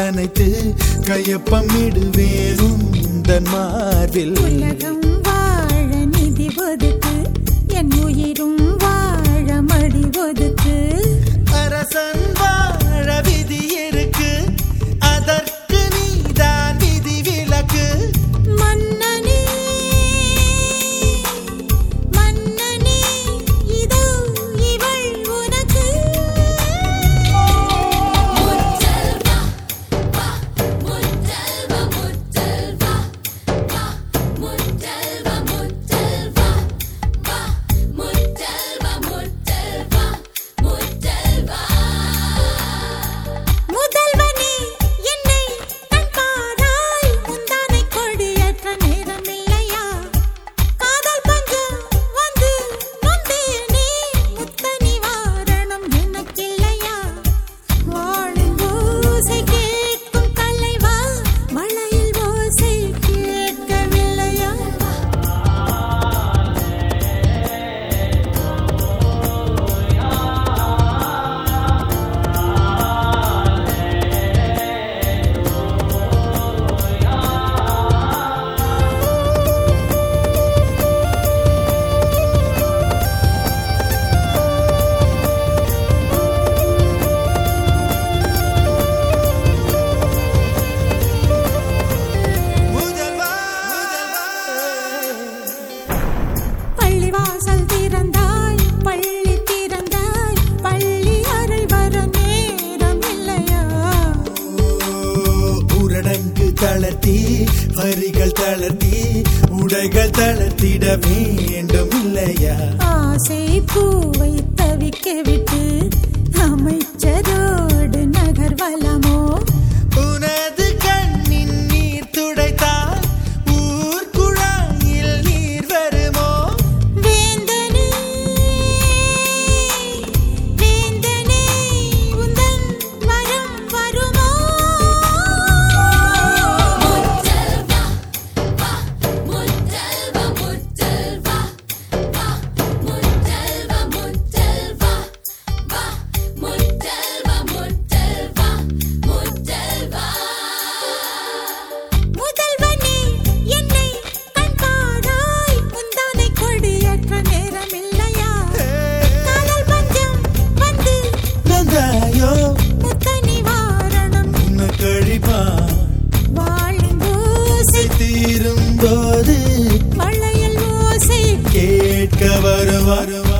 அனைத்து கையொப்பமிடுவேன் உந்தன் மார்பில். உலகம் வாழ நிதி ஒதுக்கு, என் உயிரும் வாழ மடி ஒதுக்கு. அரசன் வாழ விதி இருக்கு, அதற்கு நீதான் விதி விலக்கு. மன்னனே மன்னனே இதோ இவள் உனக்கு. முத்தல்வா வா முத்தல்வா முத்தல்வா வா முத்தல்வா முத்தல்வா வா முத்தல்வா முத்தல்வா முத்தல்வா. முதல்வனே என்னை கண்பாராய், முந்தானை கொடியேற்ற நேரம் இல்லையா? காதல் பஞ்சம் வந்து நொந்தேனே, முத்த நிவாரணம் எனக்கில்லையா? வாழின் ஓசை கேட்கும் தலைவா, மழையில் ஓசை கேட்கவில்லையா? பள்ளிவாசல் திறந்தாய், பள்ளி திறந்தாய், பள்ளி அறை வர நேரம் இல்லையா? ஊரடங்கு தளர்த்தி வரிகள் தளர்த்தி உடைகள் தளர்த்திட வேண்டும் இல்லையா? ஆசை பூவை தவிக்க விட்டு அமைச்சரோடு நகர்வலமோ? உனது கண்ணின் நீர் துடைத்தால் ஊர் குழாயில் நீர் வருமோ? வேந்தனே வேந்தனே உந்தன் வரம் வருமோ? முத்தல்வா வா முத்தல்வா முத்தல்வா வா முத்தல்வா முத்தல்வா வா முத்தல்வா முத்தல்வா முத்தல்வா. முதல்வனே என்னை கண்பாராய், முந்தானை கொடியேற்ற நேரம் இல்லையா? காதல் பஞ்சம் வந்து நந்தாயோ முத்த நிவாரணம் உன்னை கழிப்பான் வாழின் ஓசை தீரும் போது மழையில் ஓசை கேட்க வருவார்.